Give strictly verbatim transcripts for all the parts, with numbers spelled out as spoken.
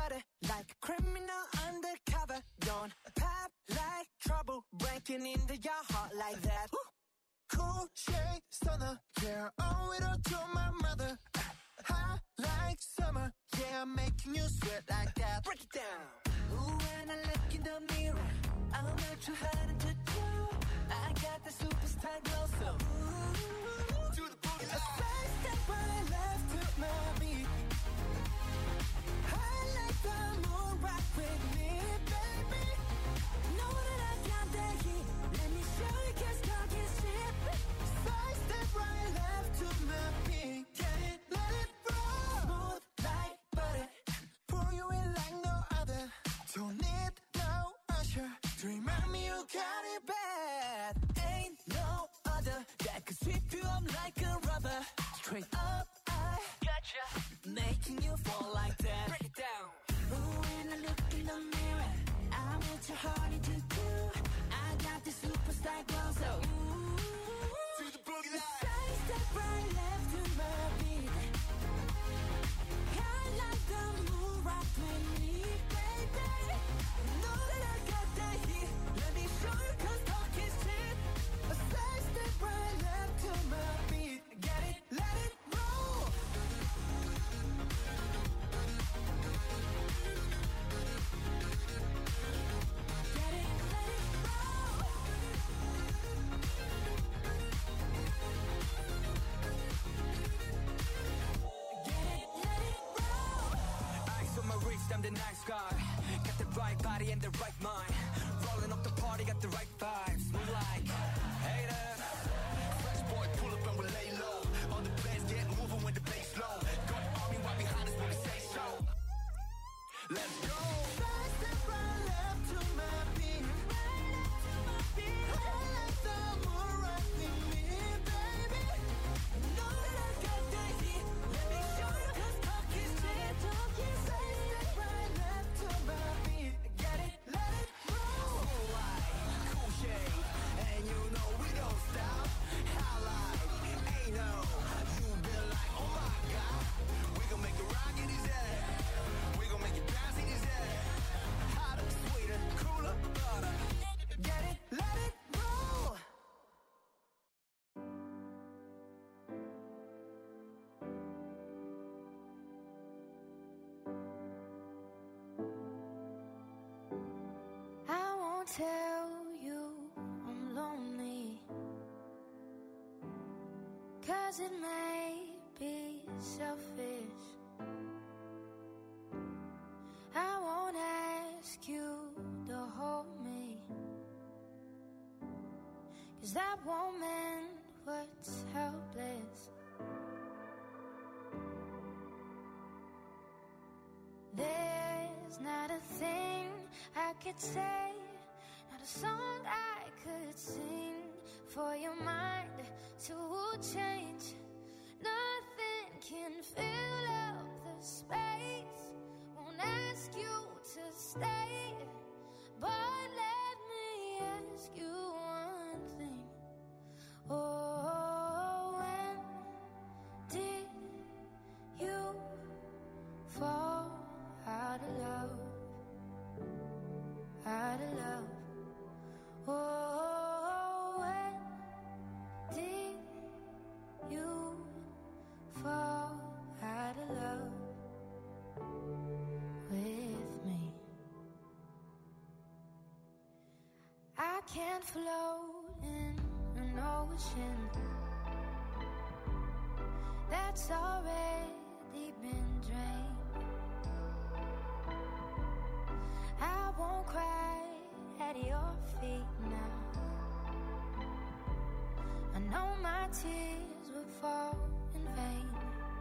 butter, like a criminal undercover. Don't pop like trouble, breaking into your heart like that. Cool shade stunner, yeah, owe it all to my mother. Hot like summer, yeah, I'm making you sweat like that. Break it down. Ooh, when I look in the mirror, I'm not too hard to do. I got the superstar glow, so ooh, Do the boogie a side step right left to my beat. I like the moon rock with me, baby. Know that I got that heat. Let me show you, 'cause talk is cheap. Side step right left to my beat. Get it, let it roll. Smooth like butter. Pour you in like no other. Don't need no usher to remind me you got it bad. Ain't no other that could sweep you up like a rubber. Straight up, I gotcha, making you fall like that. Break it down. Ooh, when I look in the mirror, I'm what your heart to do. I got the superstar glow, so ooh, Do the boogie line. side step right left to my beat. I like the moon rock with me, baby. Know that I got that heat. Let me show you, 'cause talk is cheap. A side step right left to my beat. Get it, let it roll. Get it, let it roll. Get it, let it roll. Eyes on my wrist, I'm the nice guy. Got the right body and the right mind. Rolling up the party, got the right vibes. Move like haters. Fresh boy, pull up and we lay low. All the players get moving when the bass low. Got army right behind us when we say so. Let's go. Side step right left to my beat. I like the moon rock with me, baby. Know that I got that heat. Let me show you, 'cause talk is cheap. Talk is Side step right left to my beat. Get it, let it roll. Cool light, cool shade, and you know we don't stop. Highlight, ain't no. You been like, oh my god. We gon' make it rock in his head. We gon' make it bounce in his head. Hotter, sweeter, cooler, butter. Get it, let it roll. I won't tell you I'm lonely, 'cause it may be selfish. I won't ask you to hold me, 'cause that won't mend what's helpless. There's not a thing I could say, not a song I could sing for your mind to change. Nothing can fill up the space. Won't ask you to stay, but let me ask you one thing. Oh, when did you fall out of love? Out of love. Oh, when did you fall out of love with me? I can't float in an ocean that's already been drained. I won't cry at your feet now. I know my tears will fall in vain.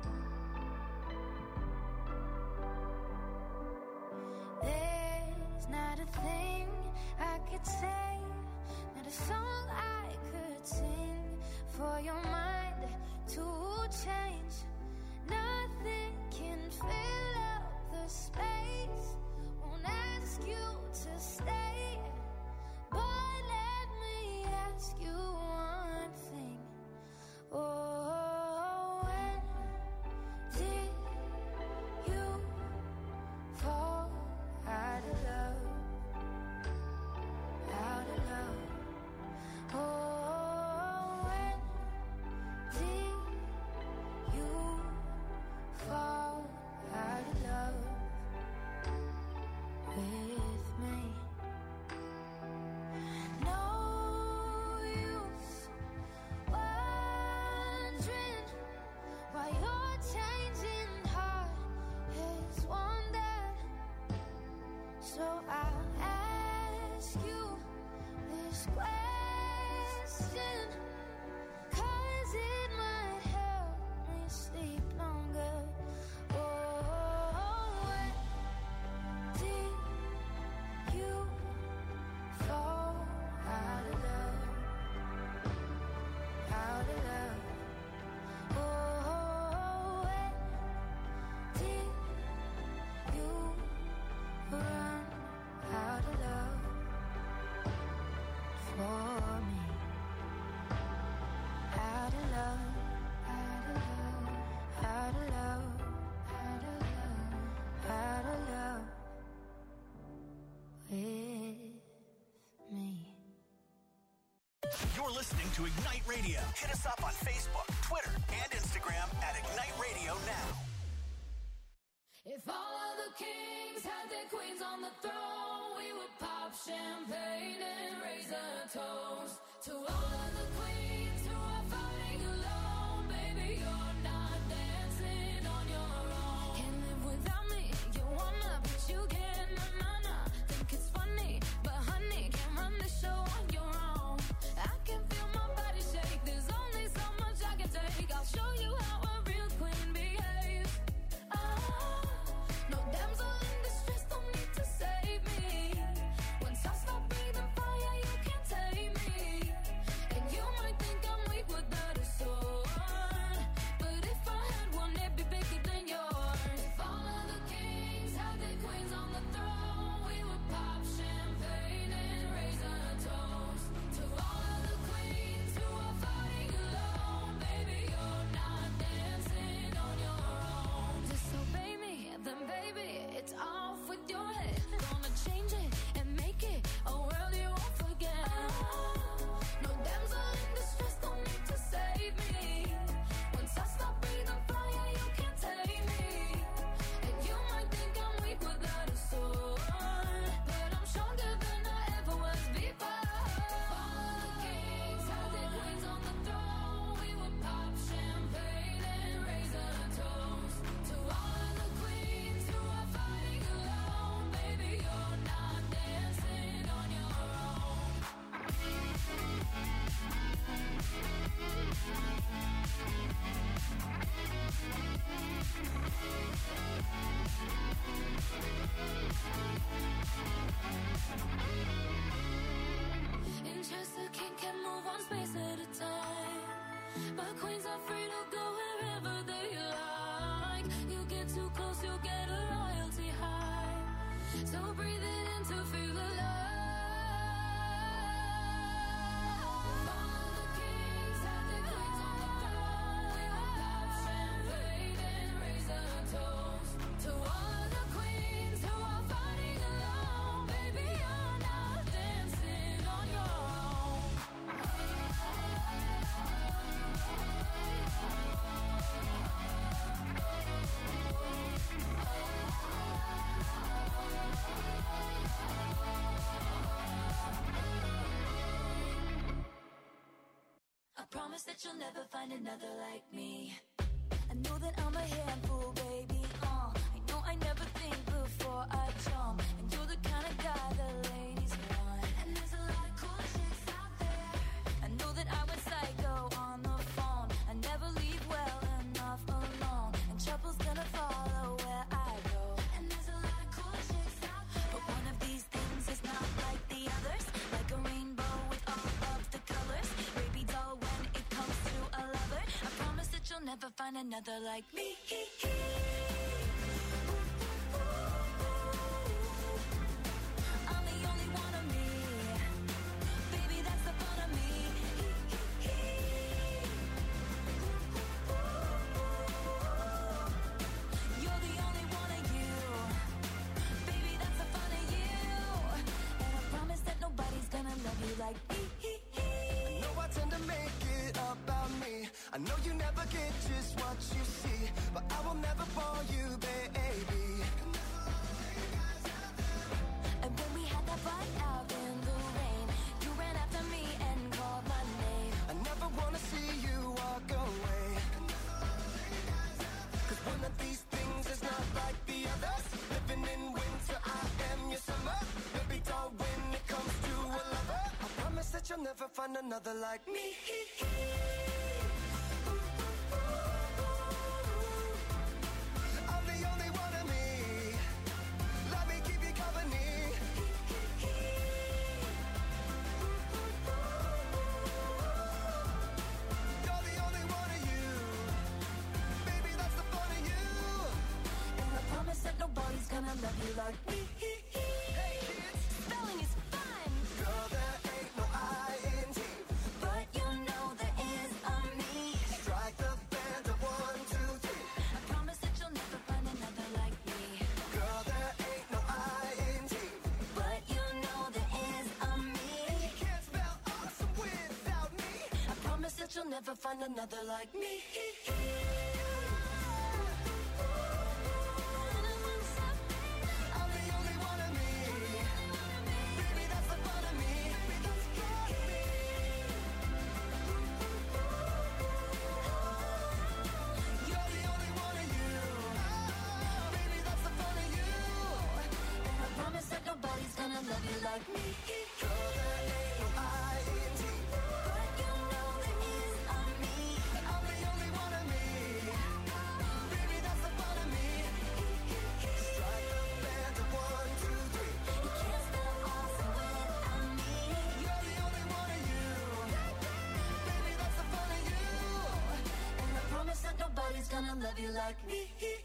There's not a thing I could say, not a song I could sing for your mind to change. Nothing can fill up the space. Won't ask you to stay, but let me ask you one thing. Oh, when did you fall You're listening to Ignite Radio. Hit us up on Facebook, Twitter, and Instagram at Ignite Radio now. If all of the kings had their queens on the throne, we would pop champagne and raise a toast to all of the queens who are fighting alone. Baby, you're not dancing on your own. Can't live without me, you wanna, but you can't, na na na. Think it's funny, but honey, can't run the show on your own. I can feel my body shake, there's only so much I can take. I'll show you how a real queen behaves. Oh, no damsel in distress, don't need to save me. Once I stop breathing fire, you can't take me. And you might think I'm weak without a sword, but if I had one, it'd be bigger than yours. If all of the kings had their queens on the throne, we would pop champagne and raise a toast to all of the queens who are fighting alone. Baby, you're not dancing on your own. Disobey me, then baby, it's off with your head. Gonna change it and make it a world you won't forget. No damsel in distress, don't need to save me. Once I stop breathing fire, you can't take me. And you might think I'm weak without a sword, but I'm stronger than I ever was before. All the kings had their queens on the throne, we would pop champagne and raise a toast to all of the queens who are fighting alone. Baby, you're not dancing on your own. In chess, the king can move one space at a time, but queens are free to go wherever they like. You get too close, you'll get a royalty high. So breathe it in to feel alive. All the kings have their queens on the throne. We will pop champagne and raise a toast to all of the queens who are fighting alone. Baby, you're not dancing on your own. I promise that you'll never find another like me. I know that I'm a handful, baby. Uh, I know I never think before I jump, and you're the kind of guy the ladies want. And there's a lot of cool chicks out there. I know that I went psycho on the phone. I never leave well enough alone, and trouble's gonna follow where I go. And there's a lot of cool chicks out there, but one of these things is not like the others. Like a rainbow with all of the colors. Baby doll, when it comes to a lover, I promise that you'll never find another like me. I'm the only one of me. Baby, that's the fun of me. You're the only one of you. Baby, that's the fun of you. And I promise that nobody's gonna love you like me. I know I tend to make it about me. I know you never get just what you see, but I will never bore you, baby. And when we had that fight out in the rain, you ran after me and called my name. I never wanna see you walk away, cause one of these things is not like the others. Living in winter, I am your summer. Baby doll, when it comes to a lover, I promise that you'll never find another like me. I'm the only one of me. Let me keep you company. You're the only one of you. Baby, that's the fun of you. And I promise that nobody's gonna love you like me. Hey kids, Spelling is fun, girl, there ain't no I in T. but you know there is a me. Strike the band of one, two, three. I promise that you'll never find another like me. Girl, there ain't no I in T. But you know there is a me. You can't spell awesome without you'll never find another like me. I'm the only one of me. Baby, that's the fun of me. You're the only one of you. Baby, that's the fun of you. And I promise that nobody's gonna love you like me. You're the A I T. But you know there is a me. I'm the only one of me. Baby, that's the fun of me. Strike the band of one, two, three. You can't spell awesome without me. You're the only one of you. Baby, that's the fun of you. And I promise that nobody's gonna love you like me.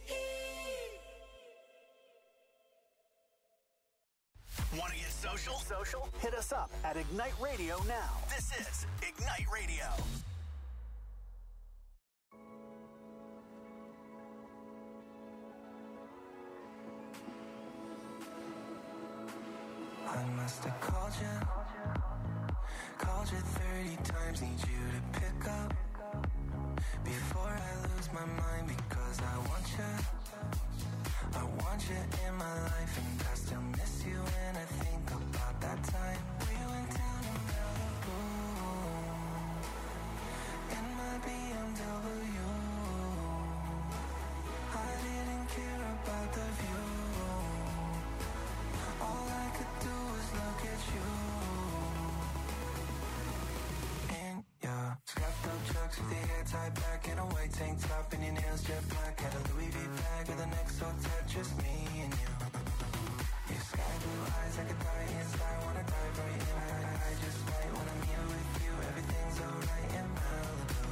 Want to get social? Social? Hit us up at Ignite Radio now. This is Ignite Radio. I must have called you, called you thirty times, need you to pick up before I lose my mind, because I want you, I want you in my life, and I still miss you when I think about that time we went down to Malibu in my B M W. I didn't care about the view. All I could do was look at you. In your scuffed up chucks with your hair tied back in a white tank top and your nails jet black. Had a Louis V bag with an X O tat, just me and you. Your sky blue eyes, I could die inside, wanna dive right in. I, I just might when I'm here with you, everything's alright in Malibu.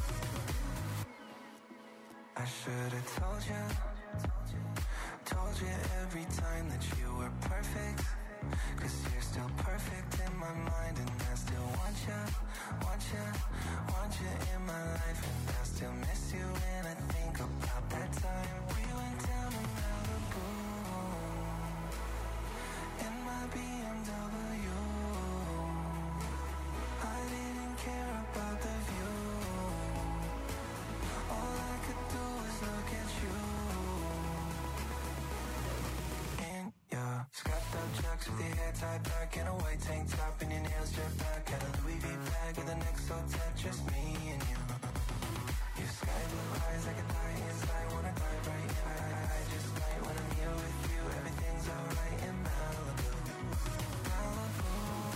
I should've told you, told you every time that you were perfect, cause you're still perfect in my mind, and I still want you, want you, want you in my life, and I still miss you when I think about that time we went down to Malibu in my B M W. I didn't care about the view. All I could do was look at you. In your scuffed up chucks with your hair tied back in a white tank top and your nails jet black. Had a Louis V bag with an X O tat, just me and you. Your sky blue eyes, I could die inside, wanna dive right in. I, I, I just might when I'm here with you, everything's alright in Malibu. Malibu.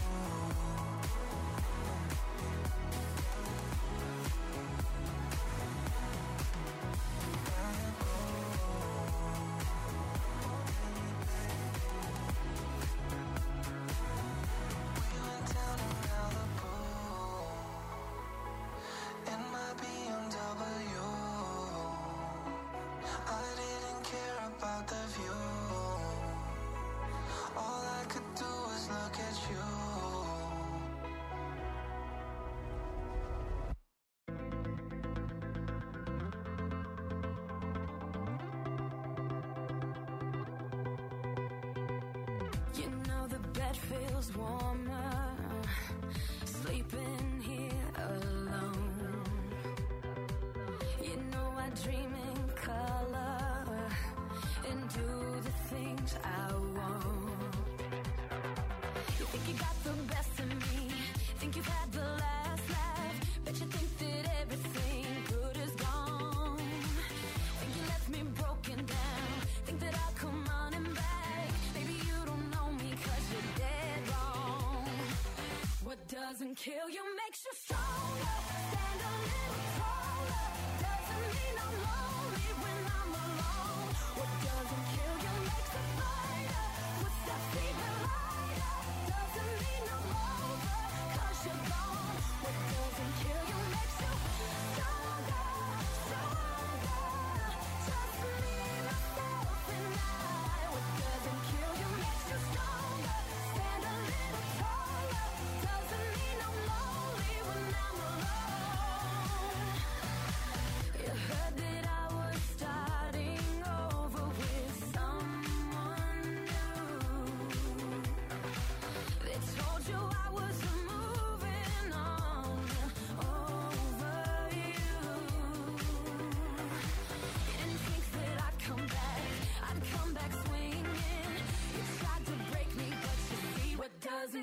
You know the bed feels warmer, sleeping here alone. You know I dream in color and do the things I want. You think you got the best of me, think you've had the last laugh, bet you think that everything good is gone. Think you left me broken down, think that I'll come running back. Maybe you don't know me 'cause you're dead wrong. What doesn't kill you makes you stronger. Stand a little taller. Doesn't mean I'm lonely when I'm alone. What doesn't kill you makes a fighter. Footsteps even lighter. Doesn't mean I'm over 'cause you're gone. What doesn't kill you makes you stronger, stronger. Just me, myself, and I. What doesn't kill you makes you stronger. Stand a little taller. Doesn't mean I'm lonely when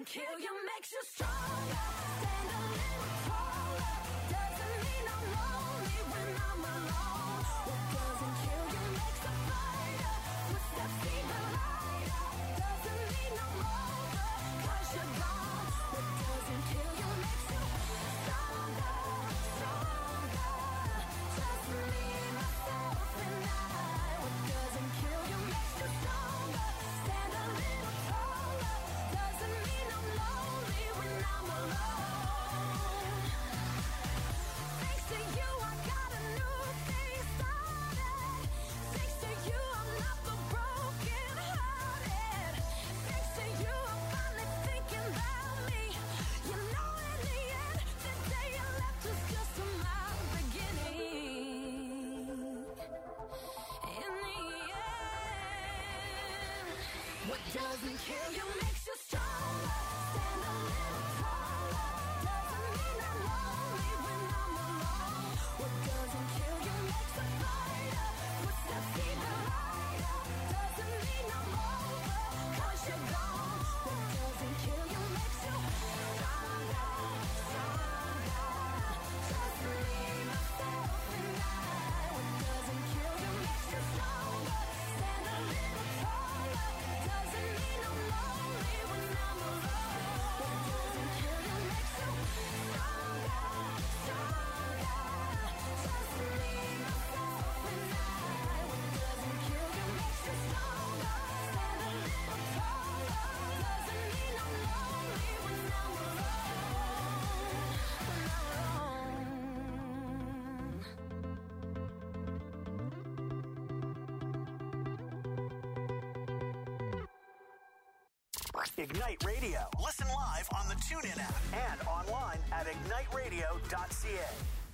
kill you, makes you stronger. Stand a little taller. Doesn't mean I'm lonely when I'm alone. What doesn't kill you makes a fighter. Footsteps even lighter. Doesn't mean I'm over, cause you're gone. What doesn't kill you makes you stronger, stronger. Just me, myself, and I. What doesn't kill you makes you stronger. Stand a little taller. Doesn't mean I'm lonely when I'm alone. Thanks to you, I got a new thing started. Thanks to you, I'm not the broken hearted. Thanks to you, I'm finally thinking about me. You know, in the end, the day you left was just my beginning. In the end, what doesn't kill you makes you stronger. Stand a little taller. Doesn't mean I'm lonely when I'm alone. What doesn't kill you makes a fighter. Footsteps even lighter. Doesn't mean I'm over, cause you're gone. What doesn't kill you makes you stronger, stronger. Just me, myself, and I. What doesn't kill you makes you stronger. Stand a little taller. Doesn't mean I'm lonely when I'm alone. What doesn't kill you makes you stronger, stronger. Just me, myself, and I. What doesn't kill you makes you stronger. Stand a little taller. Doesn't mean I'm lonely when I'm alone. When I'm Ignite Radio. Listen live on the TuneIn app and online at ignite radio dot c a.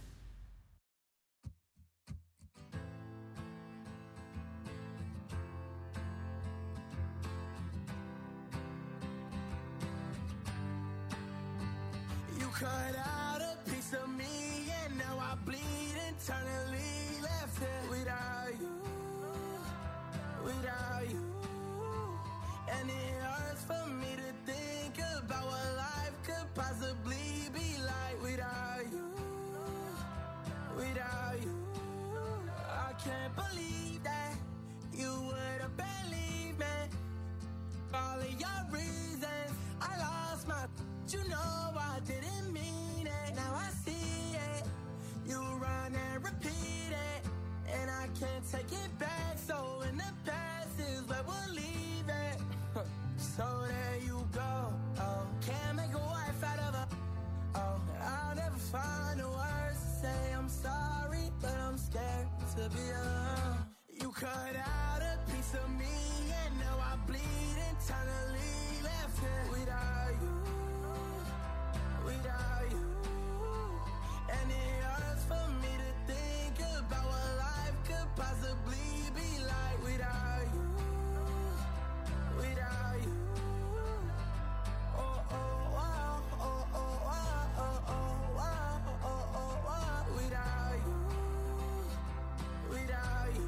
You cut out a piece of me, and now I bleed internally. Left here without you, without you. And it hurts for me to think about what life could possibly be like without you, without you. I can't believe that you would have believed me. All of your reasons, I lost my. You know I didn't mean it. Now I see it. You run and repeat it, and I can't take it back. So in the past is where we'll leave it. So there you go. Oh, can't make a wife out of her. Oh, I'll never find the words to say I'm sorry, but I'm scared to be alone. You cut out a piece of me, and now I bleed internally. Left here without you, without you. And it hurts for me to think about what life could possibly be like without you, without you. Oh, oh, wow, oh, oh, wow, oh, oh, wow, oh, oh, wow, without you, without you.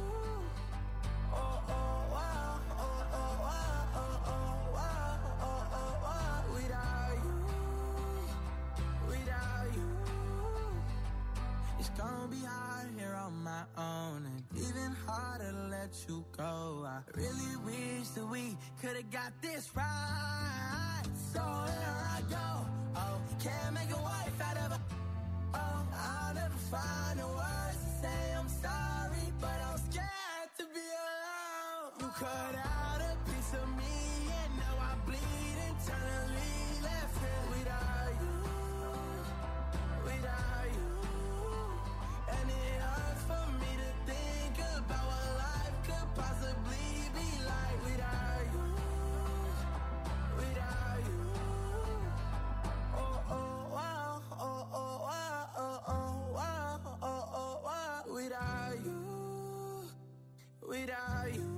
Oh, oh, wow, oh, oh, wow, oh, oh, wow, oh, oh, wow, without you, without you. It's gonna be hard here on my own, and even harder to let you go. I really wish that we could've got this right. So here I go. Oh, can't make a wife out of her. Oh, I'll never find the words to say I'm sorry, but I'm scared to be alone. You cut out a piece of me, and now I bleed internally. Left here without you, without you. And it hurts for me to think about what life could possibly be like without you, without you. Oh, oh, wow, oh, oh, wow, oh, oh, wow, oh, oh, wow, without you, without you.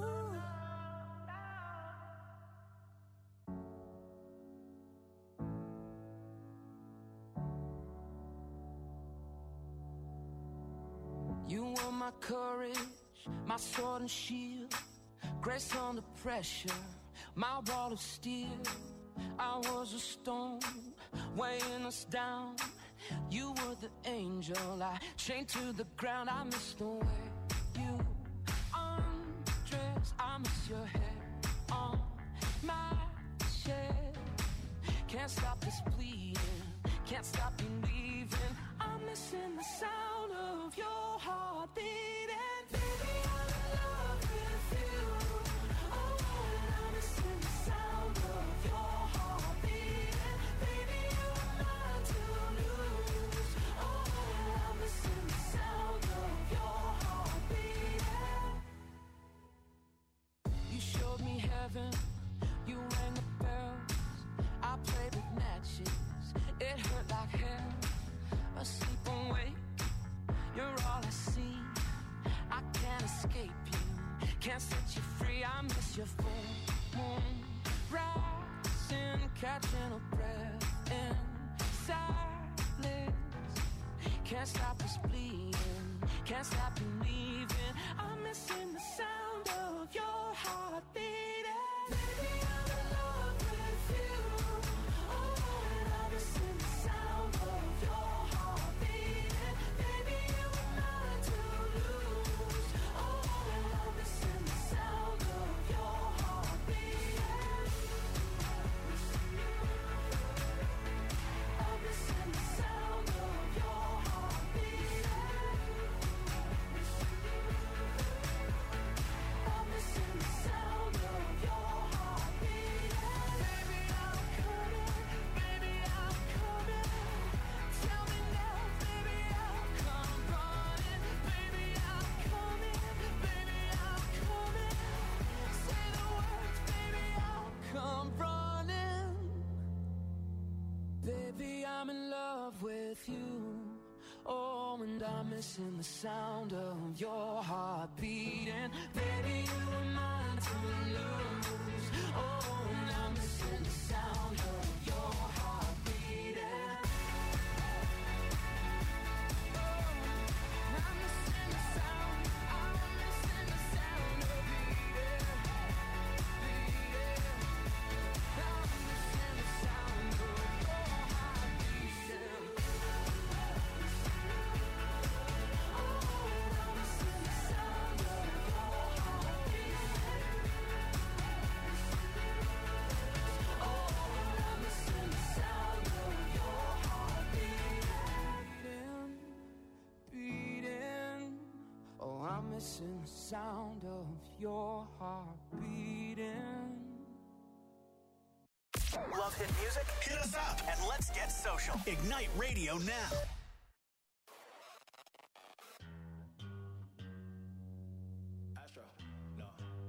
You were my courage, my sword and shield, grace under pressure, my wall of steel. I was a stone weighing us down. You were the angel I chained to the ground. I miss the way you undress. I miss your hair on my chest. Can't stop this bleeding, can't stop you leaving. I'm missing the sound of your heart beating. Baby, I'm in love with you. Oh, and I'm missing the sound of your heart beating. Baby, you are mine to lose. Oh, and I'm missing the sound of your heart beating. You showed me heaven, you rang the bells. I played with matches, it hurt like hell. Asleep and wake, you're all I see. I can't escape you, can't set you free. I miss your full moon rising, catching a breath in silence. Can't stop this bleeding, can't stop you leaving. I'm missing the sound of your heart beating. Baby, I'm in love with you. Oh, and I'm missing the sound of your heart beating. Baby, you are mine to lose. Oh, and I'm missing the sound of your heart beating. I'm missing the sound of your heart beating. I'm missing the sound of your heart beating. Baby, I'm coming, baby, I'm coming. Tell me now, baby, I'll come running. Baby, I'm coming, baby, I'm coming. Say the words, baby, I'll come running. Baby, I'm in love with you. Oh, and I'm missing the sound of your heart beating. Baby, you are mine to lose. Oh, and I'm missing the sound of your heart beating. Oh, I'm missing the sound, I'm missing the sound of beating, beating. I'm missing the sound of your heart beating. Missing the sound of your heart beating. Love hit music? Hit us up and let's get social. Ignite Radio now. Astro, no.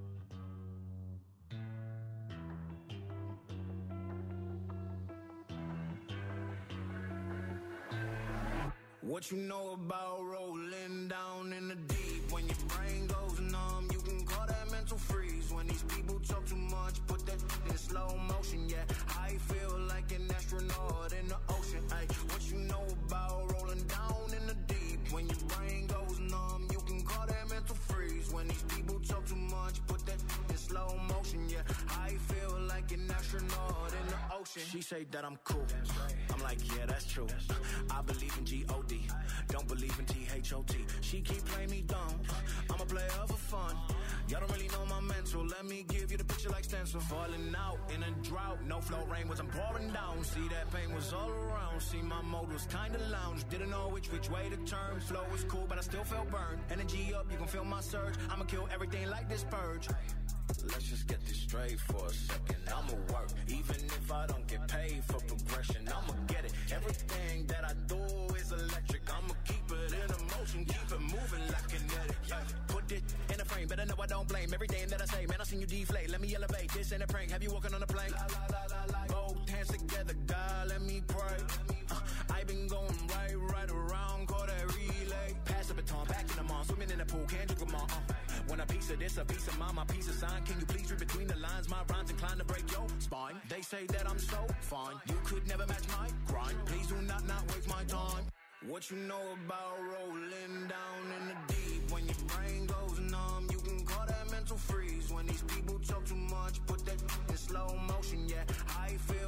What you know about rolling down in the deep? When your brain goes numb, you can call that mental freeze. When these people talk too much, put that in slow motion. Yeah, I feel like an astronaut in the ocean. Ay, what you know about rolling down in the deep? When your brain goes numb, you can call that mental freeze. When these people talk too much, put that in slow motion. Yeah, I feel like an astronaut in the ocean. She say that I'm cool. I'm like, yeah, that's true. I believe in G O D. Don't believe in T H O T. She keep playing me dumb. I'm a player for fun. Y'all don't really know my mental. Let me give you the picture like stencil. Falling out in a drought. No flow rain was I'm pouring down. See that pain was all around. See my mode was kinda lounge. Didn't know which which way to turn. Flow was cool, but I still felt burned. Energy up, you can feel my surge. I'ma kill everything like this purge. Let's just get this straight for a second. I'ma work, even if I don't get paid for progression. I'ma get it. Everything that I do is electric. I'ma keep it in motion, keep it moving like kinetic. Yeah. Put it in a frame, better know I don't blame everything that I say. Man, I seen you deflate. Let me elevate. This ain't a prank. Have you walking on a plane? La, la, la, la, la. Both hands together, God, let me pray. Uh, I been going right, right around, call that relay. Pass the baton, back in the mall, swimming in the pool, can't drink them all. Uh. When a piece of this, a piece of mine, my piece of sign. Can you please read between the lines? My rhymes inclined to break your spine. They say that I'm so fine. You could never match my grind. Please do not, not waste my time. What you know about rolling down in the deep? When your brain goes numb, you can call that mental freeze. When these people talk too much, put that in slow motion. Yeah, I feel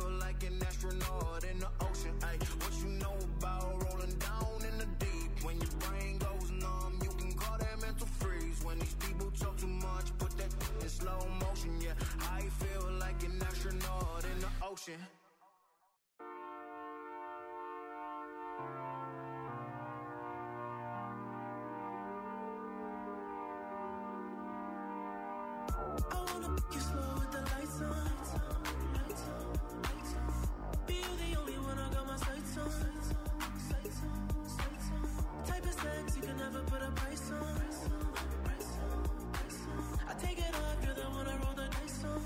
motion. I wanna make you slow with the lights on. Lights on, lights on. Be you the only one I got my sights on. Sights on, sights on. Type of sex you can never put a price on. I take it off, you're the one I roll the dice on.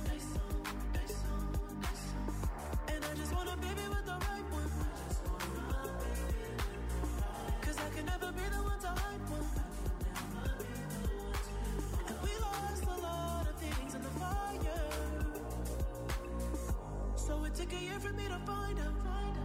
And I just want a baby with the right one. Cause I can never be the one to hype one. And we lost a lot of things in the fire. So it took a year for me to find out.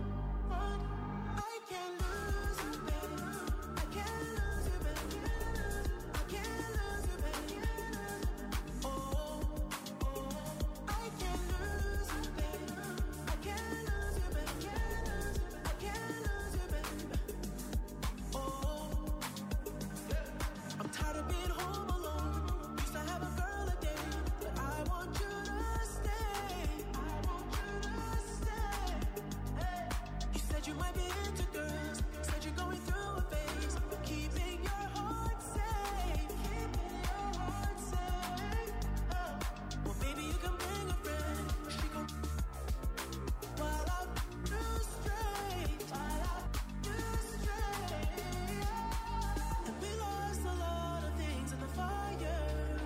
I can't lose you, baby. I can't lose you, baby. I can't lose you, baby. Oh, oh, I can't lose you, baby. I can't lose you, baby. I can't lose you, baby. Oh, I'm tired of being home alone. Used to have a girl a day, but I want you to stay. I want you to stay. Hey. You said you might be into girls. Said you're going through a phase. Keeping your heart safe. Keeping your heart safe. Oh. Well, maybe you can bring a friend. She gon' while I do straight. While I do straight. And we lost a lot of things in the fire.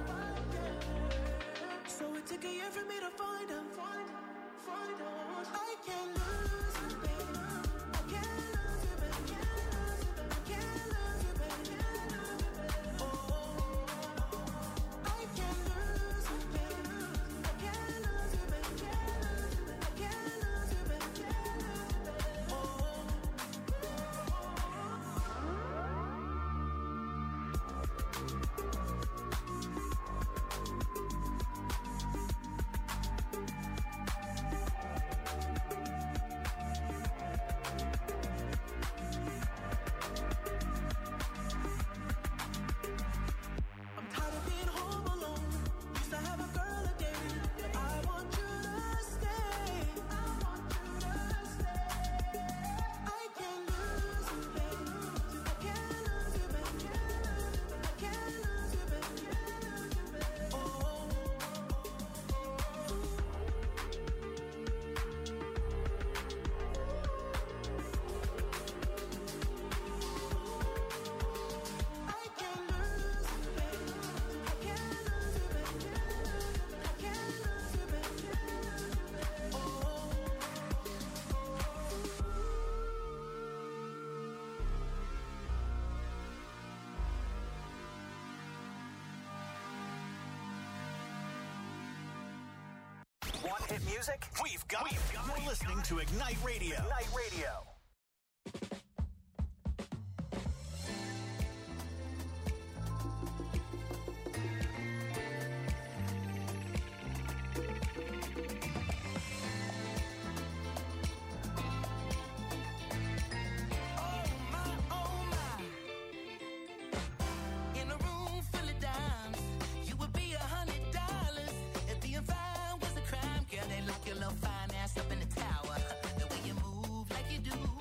So it took a year for me to find out. Find out. I can't lose you, baby. I can't lose you, baby. I can't lose you, baby. Oh, I can't lose you, baby. I can't lose you, baby. I can't lose you, baby. Oh. I'm tired of being home alone. Used to have a girl a day, but I want you to stay. I want you to stay. I can't lose you, baby. I can't lose you, baby. I can't lose you, baby. Oh. I can't lose you, baby. I can't lose you, baby. I can't lose you, baby. Oh. Want hit music? We've got it. You're listening to Ignite Radio. Ignite Radio. Oh my, oh my. In a room full of dimes, you would be a hundred dollars. If being fine was a crime, girl, they lock your little fine ass up in the tower. The way you move like you do.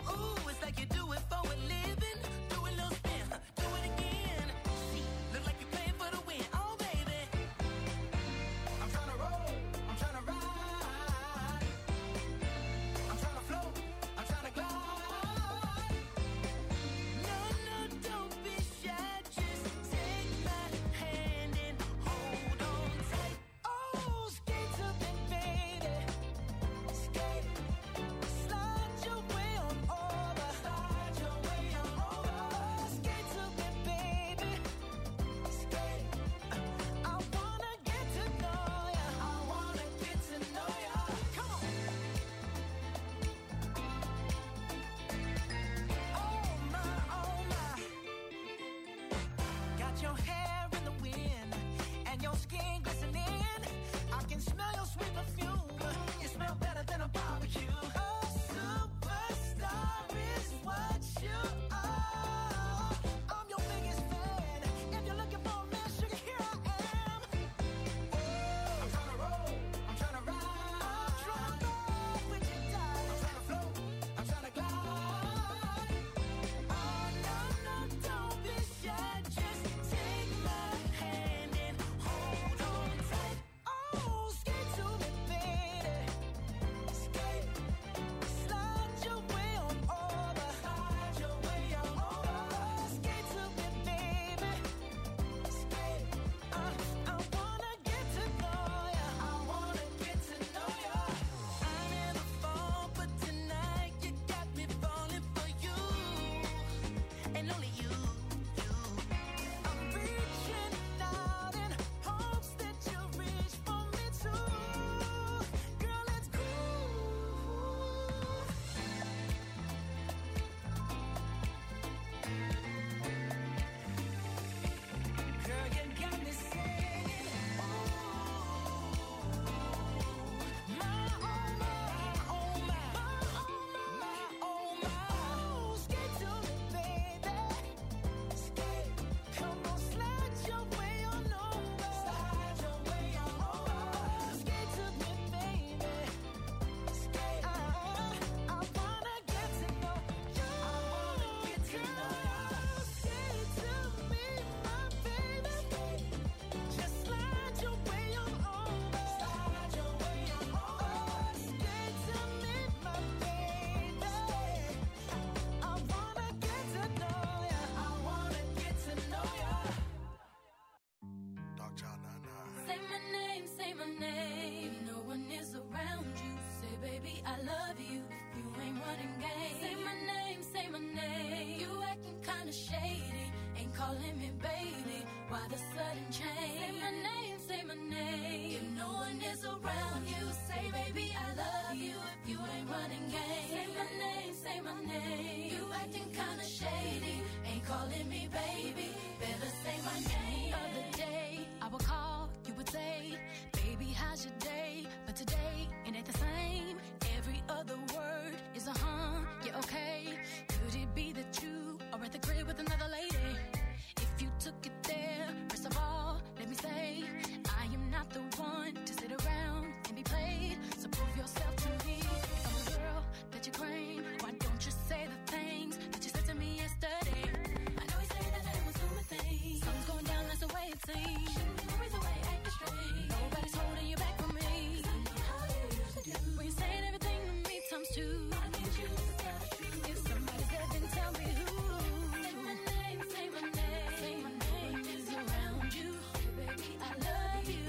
running game. Say my name, say my name. You acting kinda shady, ain't calling me baby. Why the sudden change? Say my name, say my name. If no one is around you, say baby I love you. If you ain't running game, say my name, say my name. You acting kinda shady, ain't calling me baby. Better say my name. The other day I would call, you would say, baby how's your day? But today it ain't the same. Every other word is a huh, yeah okay. Could it be that you are at the crib with another lady? If you took it there, first of all, let me say, I am not the one to sit around and be played. So prove yourself to me. If I'm the girl that you claim, why don't you say the things that you said to me yesterday? I know you say that I was doing things. Something's going down, that's the way it seems. Always the way acting straight. Nobody's holding you back from me. I know how you used to do. When you're saying everything to me times two. I need you to tell the truth. If somebody's there, then tell me who. Say my name, say my name. Say my name is around you. Baby, I love you.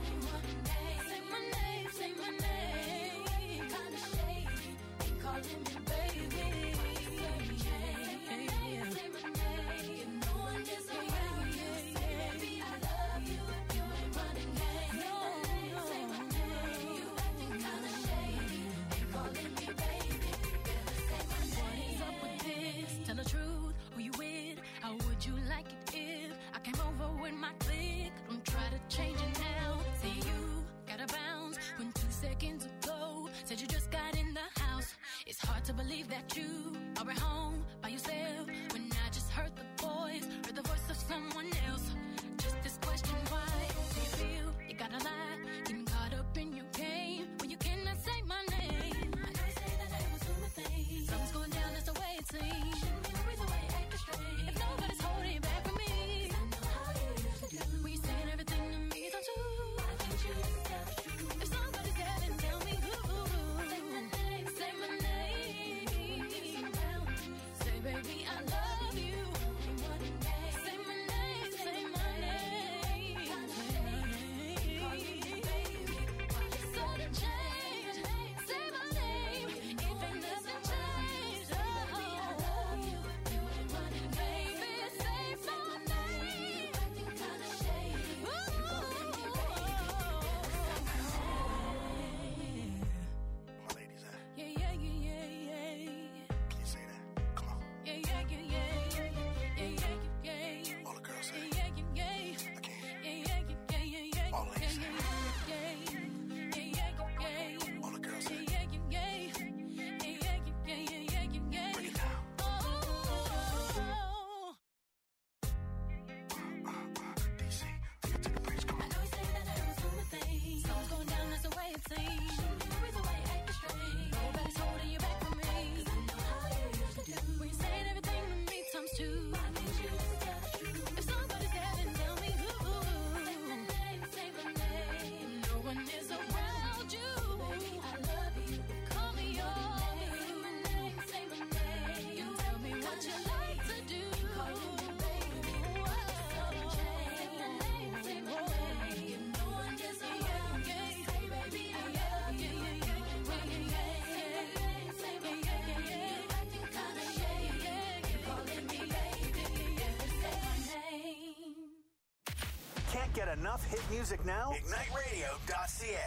Say my name, say my name. You kinda shady, ain't calling me baby. Say my name, say my name. If no one is around you, say baby I love you. If you ain't running game, say my name. You acting kinda shady, ain't calling me baby. Better say my name. What is up with this? Tell the truth, who you with? How would you like it if I came over with my clique? Don't try to change it now. Say you gotta bounce when two seconds ago said you just got in the house. It's hard to believe that you are at home by yourself when I just heard the voice, heard the voice of someone else. Just this question, why do you feel you gotta lie? Getting caught up in your game when you cannot say my name. I know you say that I was doing things. Something's going down, that's the way it seems. Always the way acting straight. If nobody's holding you back from me, I know how you used to do. When you're saying everything to me, don't you? I need you to tell the truth. If somebody's there, then tell me who. Say my name, say my name. Say baby I love you. Say my name, say my name. Sudden change. Say my name. If it doesn't change, oh, baby I love you. You ain't running, baby. Say my name. Acting kinda shady. My ladies at? Yeah, yeah, yeah, yeah, yeah. Can you say that? Come on. Yeah, yeah, yeah, yeah, yeah, yeah, yeah, yeah, yeah. All the girls say Yeah, it. yeah, yeah, yeah. I can't. Yeah, yeah, yeah, yeah, yeah, yeah. All the ladies say it. Yeah, yeah, yeah, yeah, yeah. All the girls say Yeah, it. yeah, yeah, yeah. Yeah, yeah, yeah, yeah, yeah, yeah, yeah. Break it down. Oh. D C, take it to the bridge. Come I on. know you say that I was doing things. Something's going down, that's the way it seems. Always the way acting straight. Nobody's holding you back from me. I know how you used to do. When you're saying everything to me times two. I need you to tell the truth. If somebody's there, then tell me who. Say my name, say my name. No one is around you. Baby, I love you. Call me yours. Say my name, say my name. You tell me what you like to do. Calling me baby. Sudden change. Say my name, say my name. If no one is around you, say baby I love you. Running game. Say my name, say my name. You acting kinda shady. You calling me baby. Better say my name. Can't get enough hit music now? ignite radio dot c a.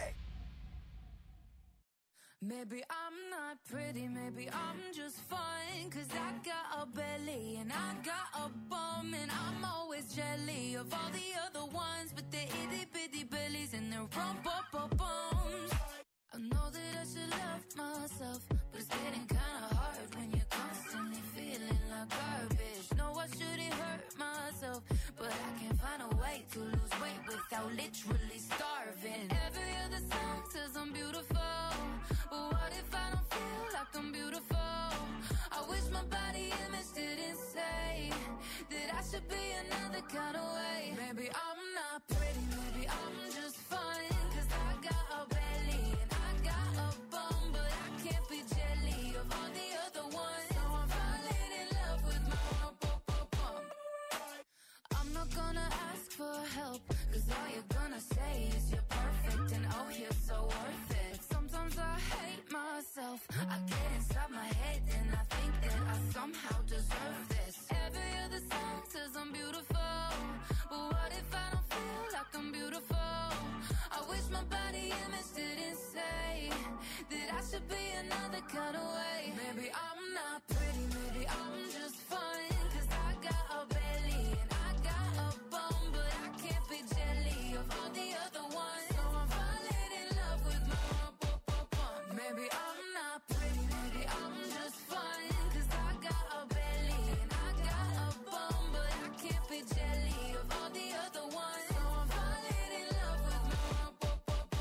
Maybe I'm not pretty, maybe I'm just fine. Cause I got a belly and I got a bum. And I'm always jelly of all the other ones with their itty bitty bellies and their rump up bums. I know that I should love myself, but it's getting kinda hard when you're constantly feeling like garbage. No, I shouldn't hurt myself, but I can't find a way to lose weight without literally starving. Every other song says I'm beautiful, but what if I don't feel like I'm beautiful? I wish my body image didn't say that I should be another kind of way. Maybe I'm not pretty, maybe I'm just fine. Cause I got a belly and I got a bum, but I can't be jelly of all the other ones. So I'm falling in love with my rump up up bum. I'm not gonna ask for help, cause all you're gonna say is you're perfect and oh you're so worth it. Sometimes I hate myself, I get inside my head perfect, and I think that I somehow deserve this. Every other song says I'm beautiful, but what if I don't feel like I'm beautiful? I wish my body image didn't say that I should be another kind of way. Maybe I'm not pretty, maybe I'm just fine, 'cause I got a belly and I got a bum, but I can't be jelly of all the other ones. So I'm falling in love with my bum. Maybe I'm not pretty, maybe I'm just fine, 'cause I got a belly and I got a bum, but I can't be jelly of all the other ones. So I'm falling in love with my bum.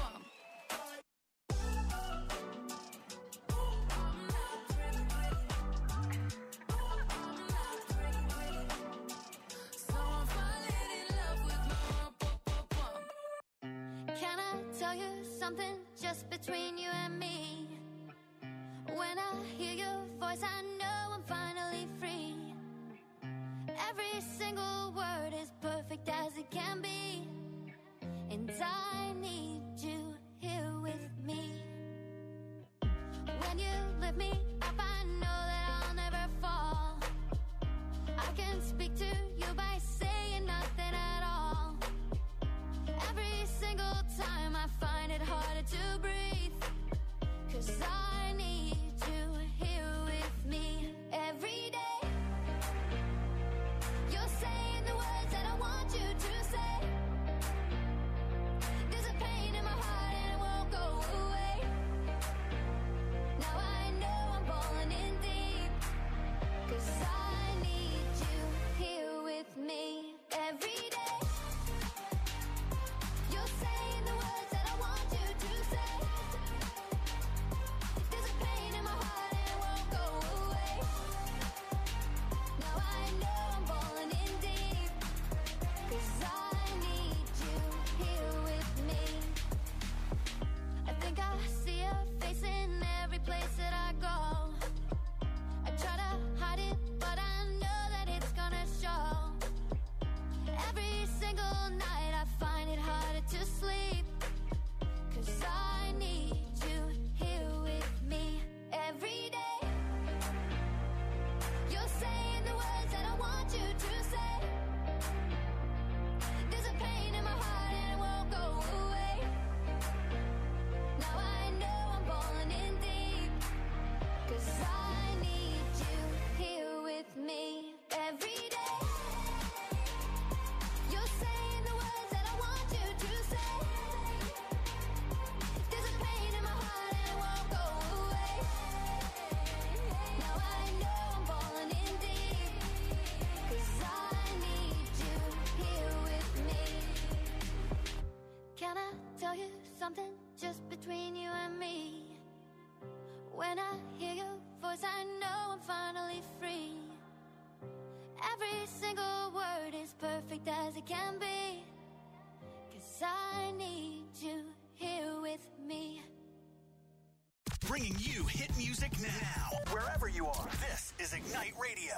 So I'm falling in love with my bum. Can I tell you something just between you and me? When I hear your voice, I know I'm finally free. Every single word is perfect as it can be, and I need you here with me. When you lift me up, I know that I'll never fall. I can speak to you by saying nothing at all. Every single time I find it harder to breathe, 'cause I need you here with me every day. You're saying the words that I want you to say. There's a pain in my heart and it won't go away. Now I know I'm falling in deep, 'cause I need you here with me every day. You're saying the words that I want you to say. There's a pain in my heart and it won't go away. Now I know I'm falling in deep, 'cause I need you here with me. I think I see your face in every place that I go. I try to hide it, but I know that it's gonna show. Every single night I find it harder to sleep, 'cause I need you here with me every day. You're saying the words that I want you to say. There's a pain in my heart and it won't go away. Now I know I'm falling in deep, 'cause I need you here with me every day. You're saying the words that I want you to say. There's a pain in my heart and it won't go away. Now I know I'm falling in deep, 'cause I need you here with me. Can I tell you something just between you and me? When I hear your voice, I know I'm finally free. Every single word is perfect as it can be, 'cause I need you here with me. Bringing you hit music now, wherever you are. This is Ignite Radio.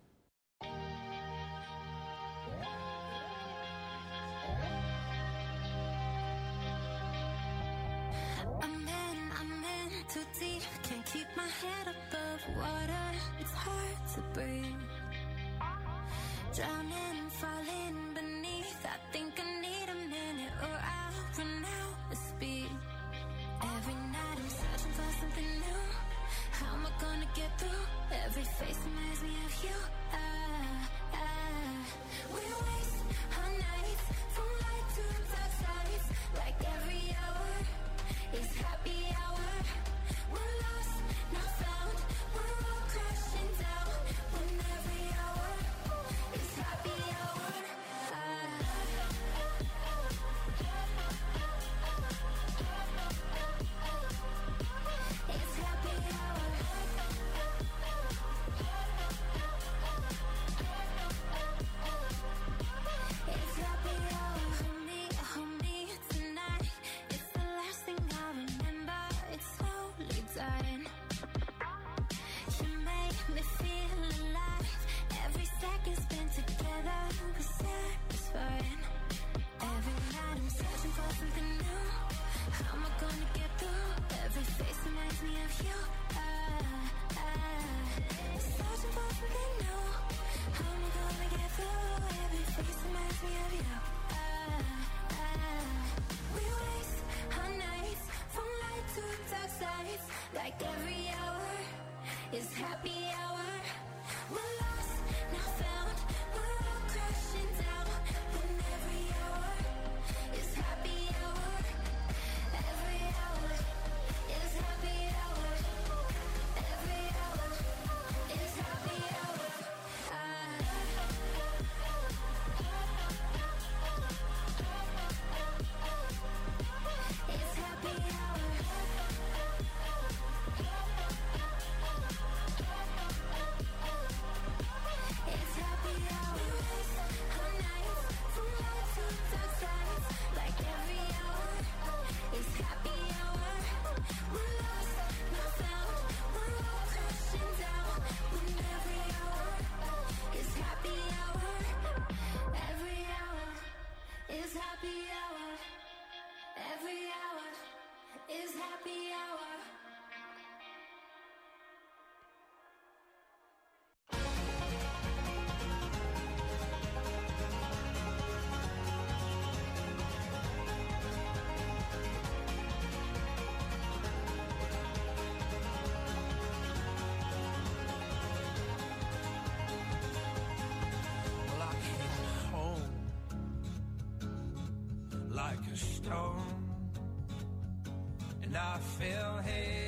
I'm in, I'm in too deep. Can't keep my head above water. It's hard to breathe. Drowning, falling beneath. I think I need a minute or I'll run out of speed. Every night I'm searching for something new. How am I gonna get through? Every face reminds me of you. Ah, ah. We waste our nights from light to dark sides. Like every hour is happy hour. We're lost, not found. We're all crashing down. When every hour is happy hour. Ah. happy hour. We're lost, now found. We're all crashing down. When every hour is happy hour. Every hour is happy hour. Every hour is happy hour. It's happy hour. It's happy hour. Our nights from light to dark sides. Like every hour is happy hour. We're lost, not found. We're all crashing down. When every hour is happy hour. Every hour is happy hour. Every hour is happy hour. Well, I came home like a stone, and I fell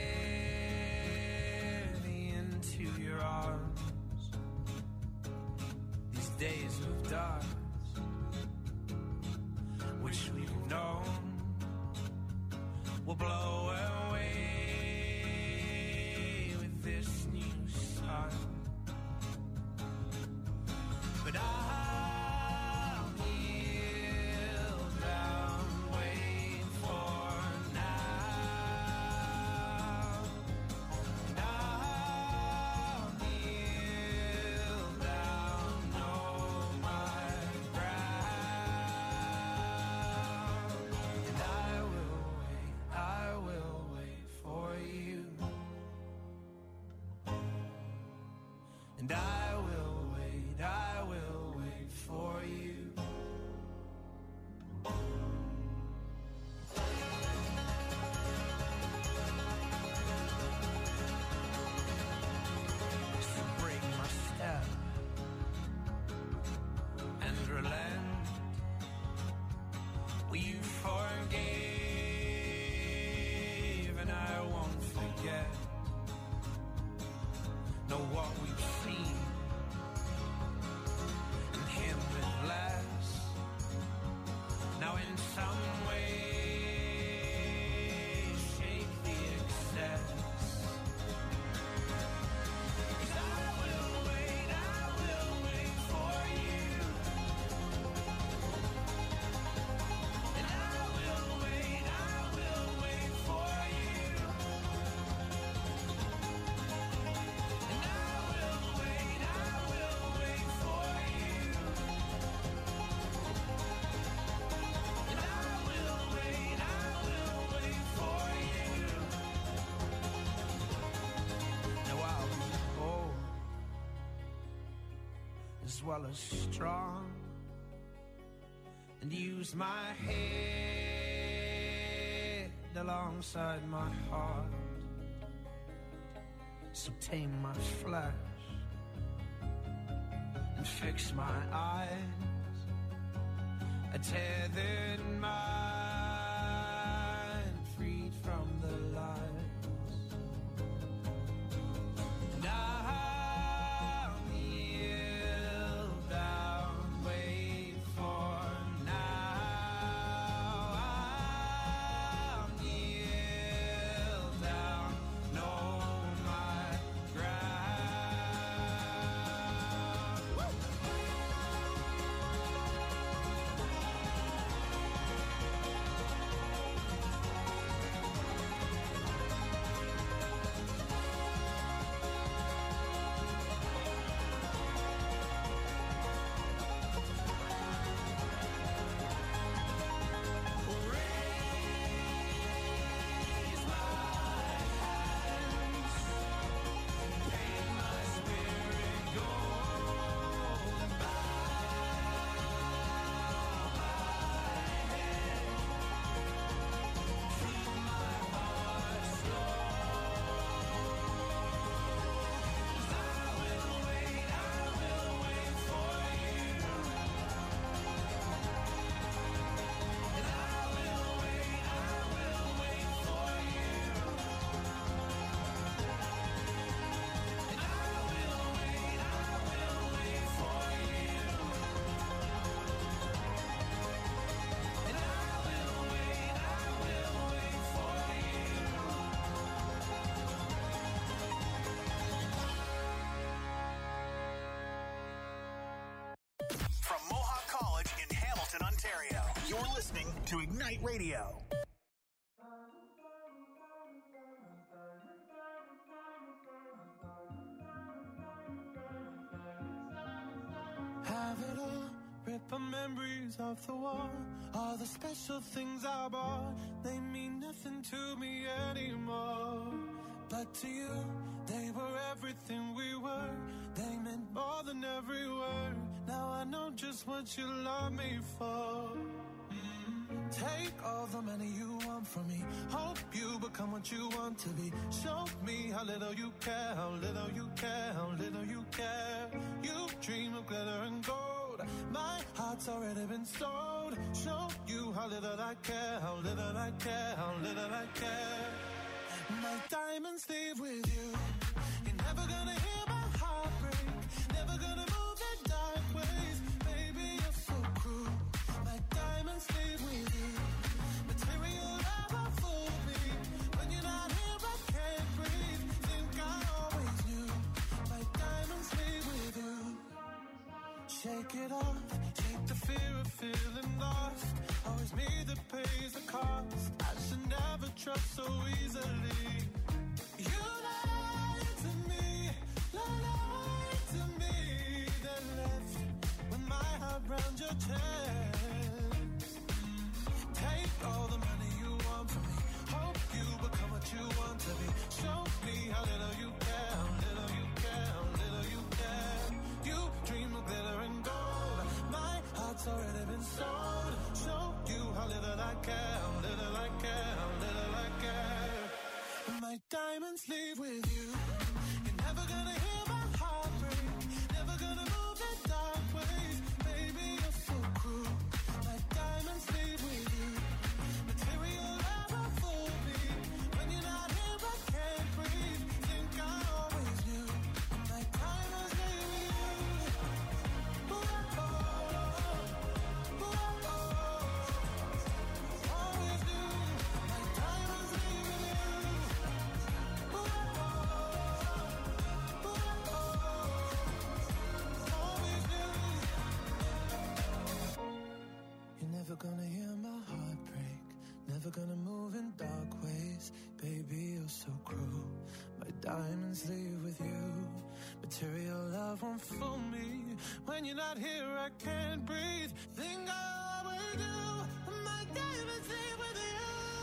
heavy into your arms. These days of dark, which we've known, will blow away with this new sun. But I'll kneel down, wait for now. And I'll kneel down, know my ground. And I will wait, I will wait for you. And I will wait, I will wait for you. So break my step and relent. Well, you forgave and I won't forget. Know what we've seen and him with less. Now in some way shake the excess. 'Cause I will wait, I will wait for you. And I will wait, I will wait for you. And I will wait, I will wait for you. And I will wait, I will wait for you. Now I'll be bold as well as strong, and use my head alongside my heart. So tame my flesh and fix my eyes. A tethered mind freed from the lies. And I'll kneel down, wait for now. I'll kneel down, know my ground. You're listening to Ignite Radio. Have it all, rip the memories off the wall. All the special things I bought, they mean nothing to me anymore. But to you, they were everything we were. They meant more than every word. Now I know just what you love me for. Mm. Take all the money you want from me. Hope you become what you want to be. Show me how little you care, how little you care, how little you care. You dream of glitter and gold. My heart's already been sold. Show you how little I care, how little I care, how little I care. My diamonds leave with you. You're never gonna hear my heart break. Never gonna move in dark ways. Baby, you're so cruel. My diamonds leave with you. Material never fooled me. When you're not here, I can't breathe. Think I always knew. My diamonds leave with you. Shake it off. Shake the fear of feeling lost. Always me that pays the cost. I should never trust so easily. You lied to me, lied to me. Then left with my heart round your chest. Take all the money you want from me. Hope you become what you want to be. Show me how little you care, how little you care, how little you care. You dream of glitter and gold. My heart's already been sold. Show you how little I care, how little I care, how little I care. My diamonds leave with you. You're never gonna hear my heart break. Never gonna move in dark ways. Baby, you're so cruel. My diamonds leave with you. Material never fooled me. When you're not here, I can't breathe. Think I always knew. My diamonds leave with you. Ooh, oh, ooh, oh, always knew. My diamonds leave with you. You're never gonna hear my heart break. Never gonna move in dark ways. Baby, you're so cruel. My diamonds leave with you. Material love won't fool me. When you're not here, I can't breathe. Think I always do. My diamonds leave with you.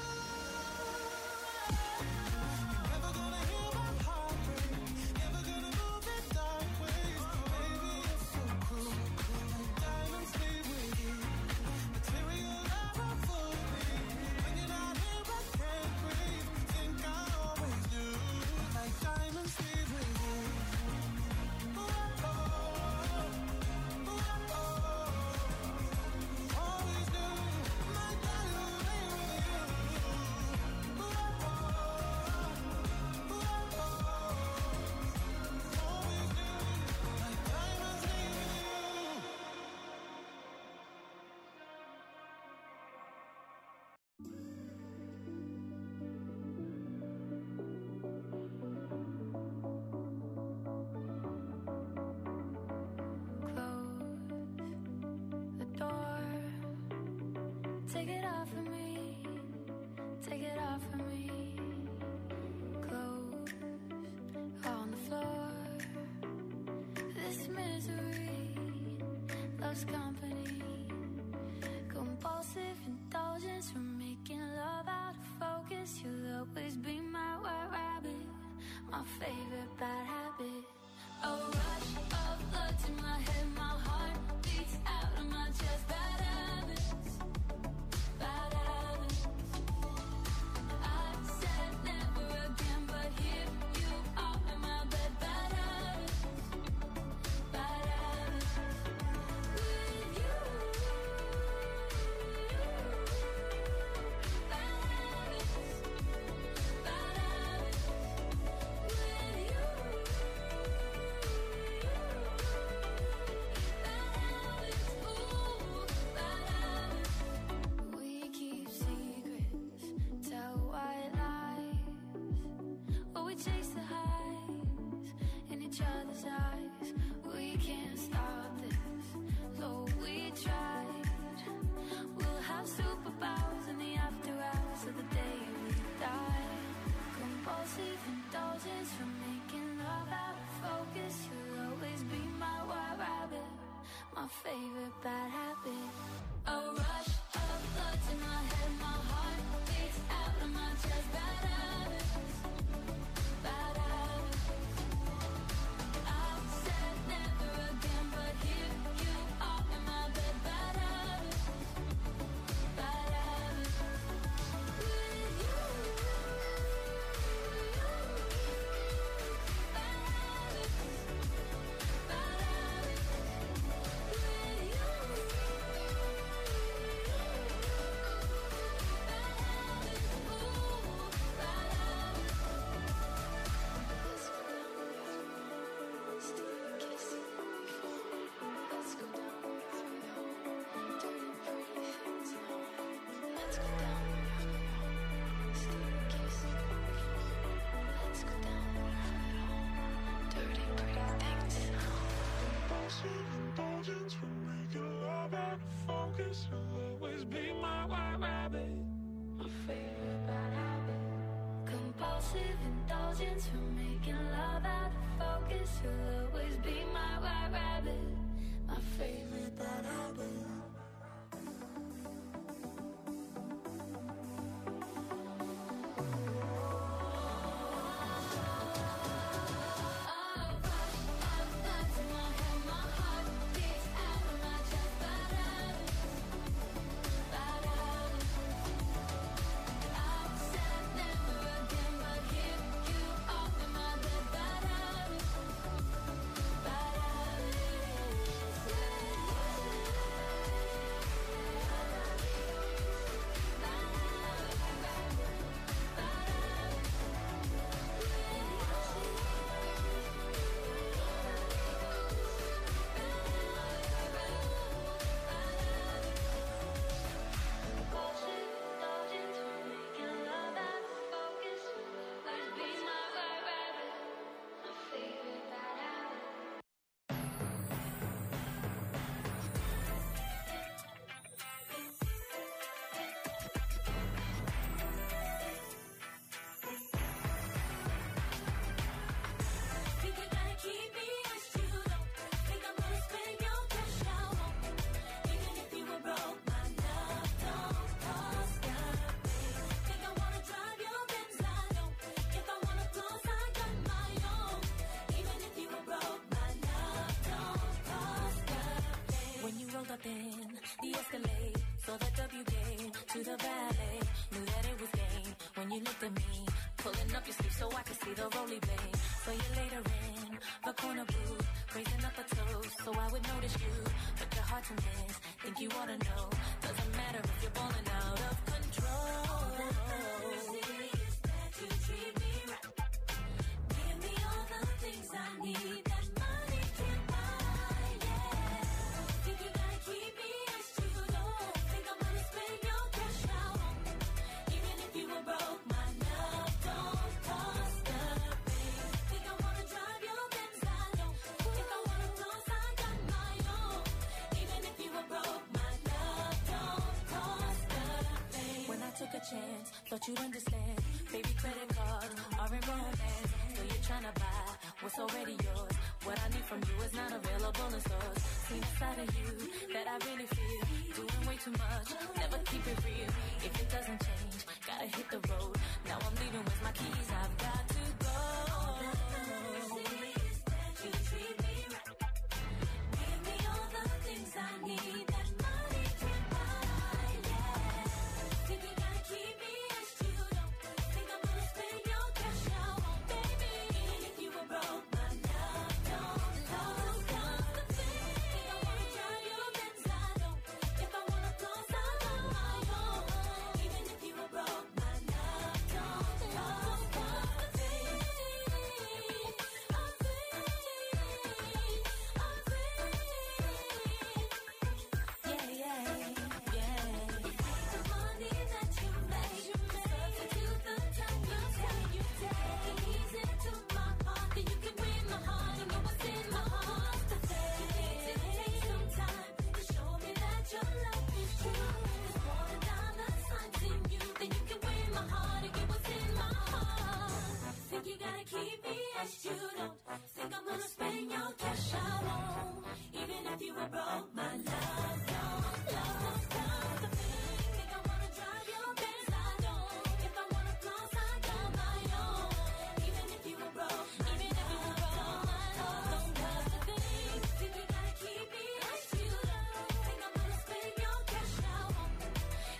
You're never gonna hear my heart break. Never gonna move in dark ways. Baby, you're so cruel. My diamonds leave with you. Material never fooled me. When you're not here, I can't breathe. Think I always knew. My diamonds leave with you. Ooh, oh, ooh, oh, always knew. My diamonds leave with you. Ooh, oh, ooh, oh, always knew. My diamonds leave with you. Close the door. Take it off of me. Take it off of me. Clothes on the floor. This misery loves company. Compulsive indulgence from making love out of focus. You'll always be my white rabbit. My favorite bad habit. A rush of blood to my head. My heart beats out of my chest. Bad habits. Bad habits. I said never again, but here you are in my bed. Bad habits. Bad habits. With you. Bad habits. Bad habits. With you. Let's go down. Steal a kiss. Let's go down. Dirty, pretty things. Compulsive indulgence will make your love out of focus. You'll always be my white rabbit. My favorite bad habit. Compulsive indulgence for making love out of focus. You'll always be my white rabbit. My favorite bad habit. In the Escalade, saw the W game to the valet, knew that it was game when you looked at me, pulling up your sleeve so I could see the roly blade. So you later in the corner booth, raising up a toast so I would notice you, but your heart to miss, think you ought to know, doesn't matter if you're balling out of control. All that matters is that you treat me right, give me all the things I need that money can't buy, yeah. Think you gotta keep me as you don't think I'm gonna spend your cash out on me. Even if you were broke, my love don't cost a thing. Think I wanna drive your Benz, I don't. If I wanna floss, I got my own. Even if you were broke, my love don't cost a thing. When I took a chance, thought you'd understand. Baby, credit cards are in romance, so you're trying to buy what's already yours. What I need from you is not available in stores. See the side of you that I really feel. Doing way too much, never keep it real. If it doesn't change, gotta hit the road.